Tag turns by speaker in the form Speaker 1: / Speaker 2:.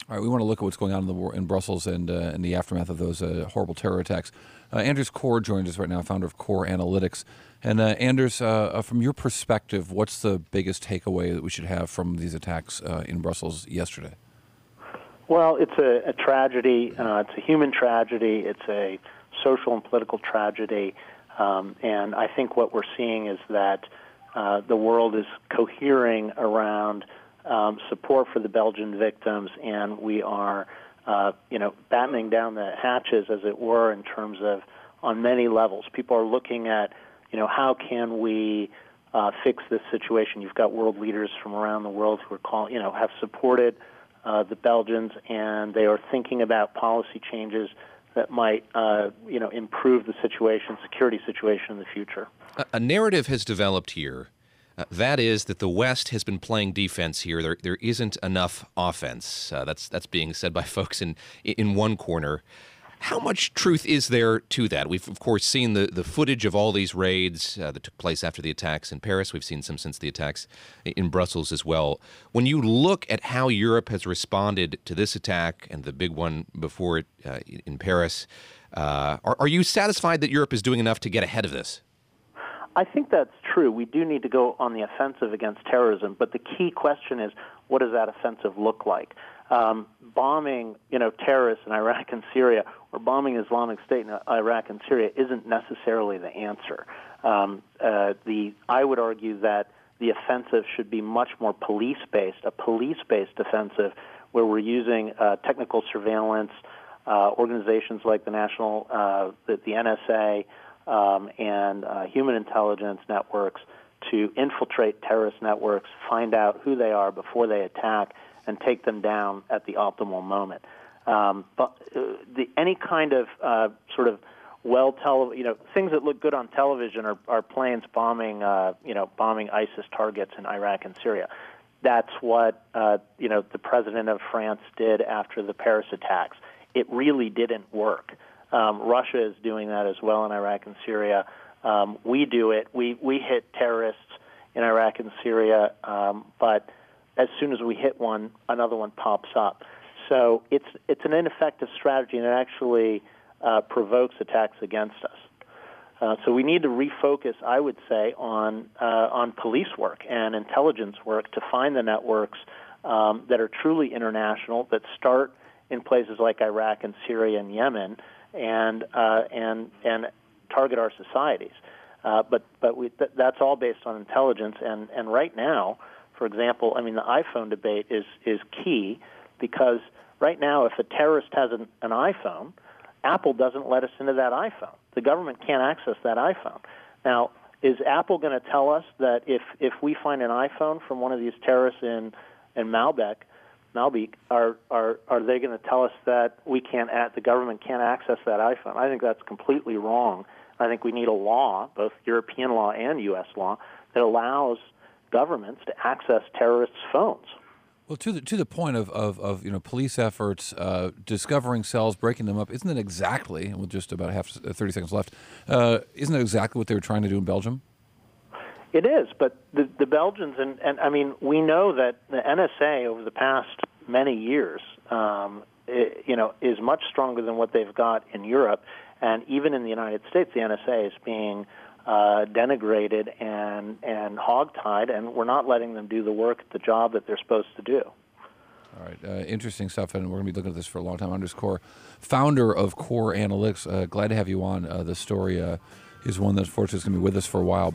Speaker 1: All right, we want to look at what's going on in the war in Brussels and in the aftermath of those horrible terror attacks. Anders Corr joins us right now, founder of Core Analytics. And Anders, from your perspective, what's the biggest takeaway that we should have from these attacks in Brussels yesterday?
Speaker 2: Well, it's a tragedy. It's a human tragedy. It's a social and political tragedy. And I think what we're seeing is that the world is cohering around support for the Belgian victims, and we are, battening down the hatches, as it were, in terms of on many levels. People are looking at, how can we fix this situation? You've got world leaders from around the world who are have supported the Belgians, and they are thinking about policy changes that might, improve the security situation in the future.
Speaker 3: A narrative has developed here. That is that the West has been playing defense here. There isn't enough offense. That's being said by folks in one corner. How much truth is there to that? We've, of course, seen the footage of all these raids that took place after the attacks in Paris. We've seen some since the attacks in Brussels as well. When you look at how Europe has responded to this attack and the big one before it in Paris, are you satisfied that Europe is doing enough to get ahead of this?
Speaker 2: I think that's true. We do need to go on the offensive against terrorism, but the key question is, what does that offensive look like? Bombing, terrorists in Iraq and Syria, or bombing Islamic State in Iraq and Syria isn't necessarily the answer. I would argue that the offensive should be much more police-based, a police-based offensive where we're using technical surveillance, organizations like the NSA, and human intelligence networks to infiltrate terrorist networks, find out who they are before they attack, and take them down at the optimal moment. But any kind of sort of things that look good on television are planes bombing, bombing ISIS targets in Iraq and Syria. That's what the president of France did after the Paris attacks. It really didn't work. Russia is doing that as well in Iraq and Syria. We do it. We hit terrorists in Iraq and Syria, but as soon as we hit one, another one pops up. So it's an ineffective strategy, and it actually provokes attacks against us. So we need to refocus, I would say, on police work and intelligence work to find the networks that are truly international, that start in places like Iraq and Syria and Yemen, and target our societies. But that's all based on intelligence. And right now, for example, the iPhone debate is key, because right now, if a terrorist has an iPhone, Apple doesn't let us into that iPhone. The government can't access that iPhone. Now, is Apple going to tell us that if we find an iPhone from one of these terrorists in Malbec, are they going to tell us that the government can't access that iPhone? I think that's completely wrong. I think we need a law, both European law and U.S. law, that allows governments to access terrorists' phones.
Speaker 1: Well, to the point of police efforts, discovering cells, breaking them up, isn't it exactly, with just about 30 seconds left, isn't it exactly what they were trying to do in Belgium?
Speaker 2: It is, but the Belgians, and we know that the NSA over the past many years, is much stronger than what they've got in Europe, and even in the United States, the NSA is being denigrated and hogtied, and we're not letting them do the job that they're supposed to do.
Speaker 1: All right, interesting stuff, and we're going to be looking at this for a long time. Anders Corr, founder of Core Analytics, glad to have you on. The story is one that, unfortunately, is going to be with us for a while.